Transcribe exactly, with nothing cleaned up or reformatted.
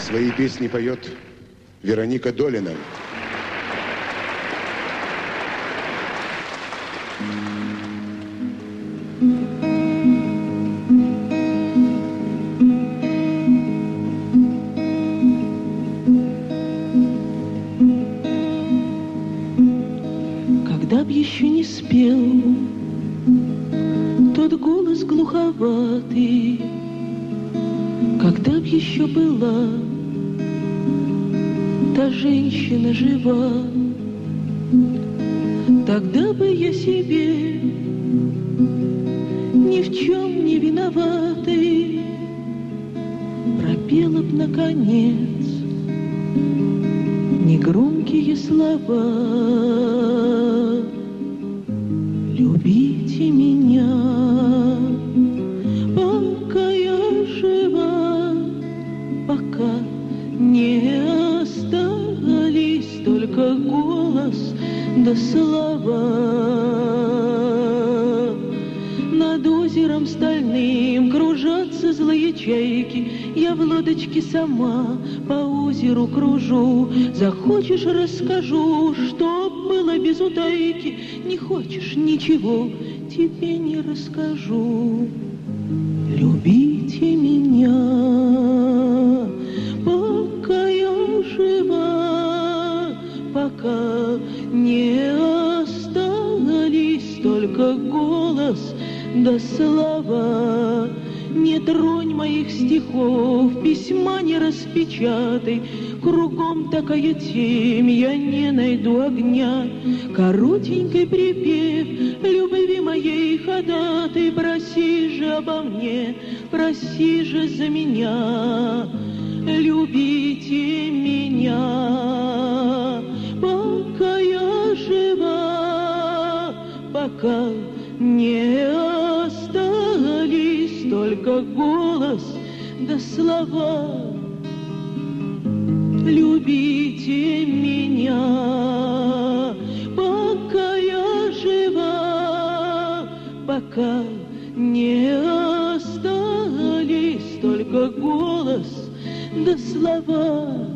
Свои песни поет Вероника Долина. Когда б еще не спел тот голос глуховатый, когда б еще была та женщина жива, тогда бы я себе ни в чем не виноватый пропела б наконец негромкие слова: любите меня, пока я жива, пока не остались только голос да слова. Над озером стальным кружатся злые чайки, я в лодочке сама по озеру кружу. Захочешь, расскажу, что было без утайки, не хочешь — ничего тебе не расскажу. Любите меня, пока я жива, пока не остались только голос да слова. Не тронь моих стихов, письма не распечатай, кругом такая темь, я не найду огня. Коротенький припев любви моей ходатай, проси же обо мне, проси же за меня. Любите меня, пока я жива, пока не остались только голос да слова. Любите меня, пока я жива, пока не остались только голос да слова.